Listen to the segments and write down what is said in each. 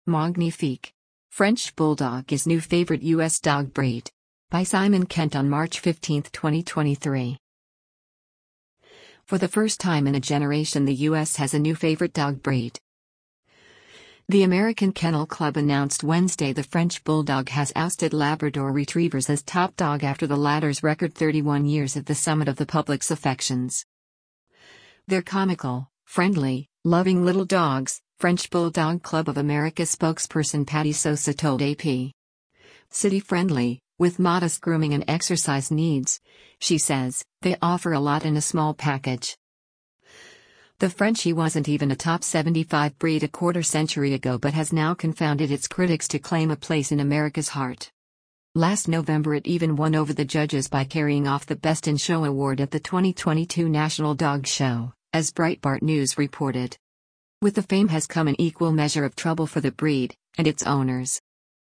Magnifique. French Bulldog is new favorite U.S. dog breed. By Simon Kent on March 15, 2023. For the first time in a generation, the U.S. has a new favorite dog breed. The American Kennel Club announced Wednesday the French Bulldog has ousted Labrador Retrievers as top dog after the latter's record 31 years at the summit of the public's affections. They're comical, friendly, loving little dogs, French Bulldog Club of America spokesperson Patty Sosa told AP. City-friendly, with modest grooming and exercise needs, she says, they offer a lot in a small package. The Frenchie wasn't even a top 75 breed a quarter-century ago but has now confounded its critics to claim a place in America's heart. Last November it even won over the judges by carrying off the Best in Show award at the 2022 National Dog Show, as Breitbart News reported. With the fame has come an equal measure of trouble for the breed and its owners.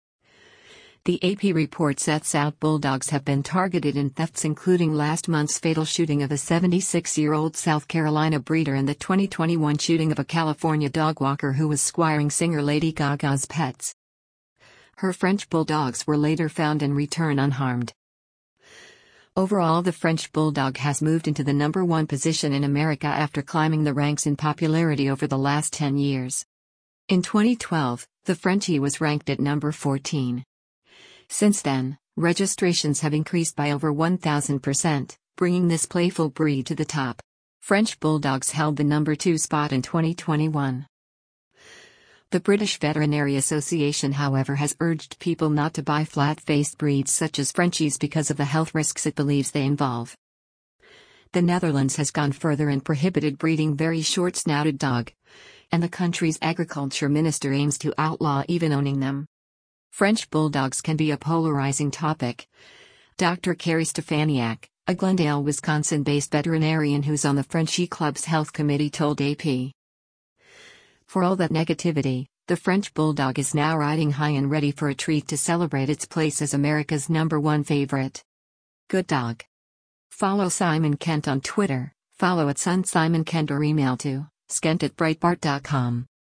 The AP report sets out bulldogs have been targeted in thefts, including last month's fatal shooting of a 76-year-old South Carolina breeder and the 2021 shooting of a California dog walker who was squiring singer Lady Gaga's pets. Her French bulldogs were later found and returned unharmed. Overall, the French Bulldog has moved into the number one position in America after climbing the ranks in popularity over the last 10 years. In 2012, the Frenchie was ranked at number 14. Since then, registrations have increased by over 1,000%, bringing this playful breed to the top. French Bulldogs held the number 2 spot in 2021. The British Veterinary Association, however, has urged people not to buy flat-faced breeds such as Frenchies because of the health risks it believes they involve. The Netherlands has gone further and prohibited breeding very short-snouted dog, and the country's agriculture minister aims to outlaw even owning them. French Bulldogs can be a polarizing topic. Dr. Carrie Stefaniak, a Glendale, Wisconsin-based veterinarian who's on the Frenchie Club's health committee, told AP. For all that negativity, the French Bulldog is now riding high and ready for a treat to celebrate its place as America's number one favorite. Good dog. Follow Simon Kent on Twitter, follow @SunSimonKent or email to skent@breitbart.com.